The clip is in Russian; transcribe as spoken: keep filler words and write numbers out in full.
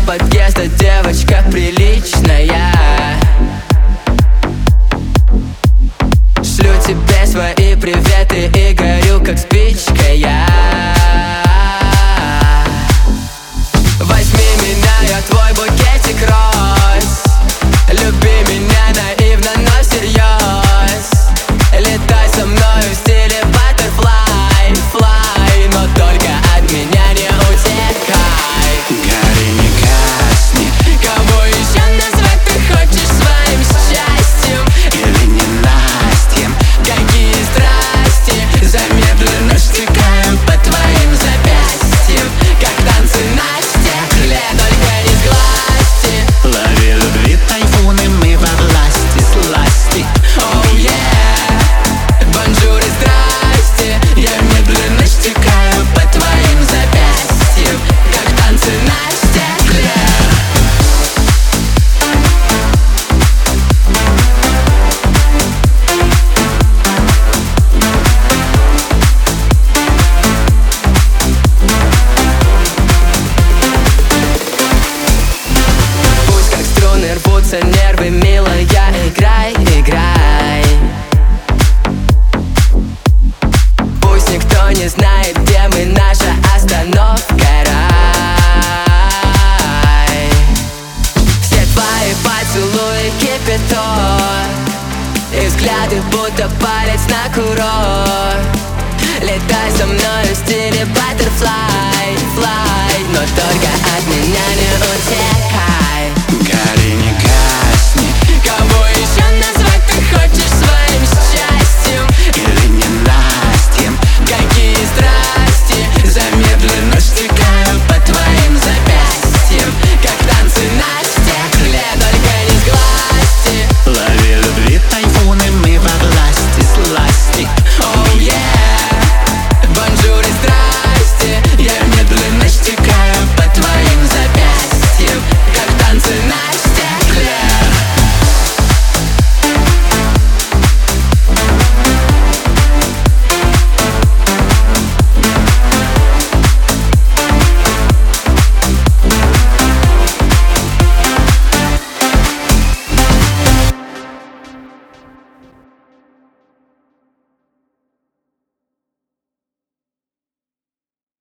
подъезда девочка приличная. Шлю тебе свои приветы и горю как спичка я. Возьми меня, я твой букетик роз. Люби меня наивно, но всерьез. Летай со мною в стиле butterfly, fly, но только от меня не утекай. Гори, не гасни. Кого еще назвать ты хочешь своим счастьем? Или ненастьем? Какие страсти замедленно стекают по твоим запястьям, как танцы на стекле, только не сглазьте. Лови любви тайфуны, мы во власти сласти. Oh yeah, бонжур и здрасте. Я медленно стекаю по твоим запястьям, как танцы на стекле. Пусть как струны рвутся нервы, милая, играй, играй. Пусть никто не знает, где мы, наша остановка рай. Все твои поцелуи кипяток, и взгляды будто палец на курок.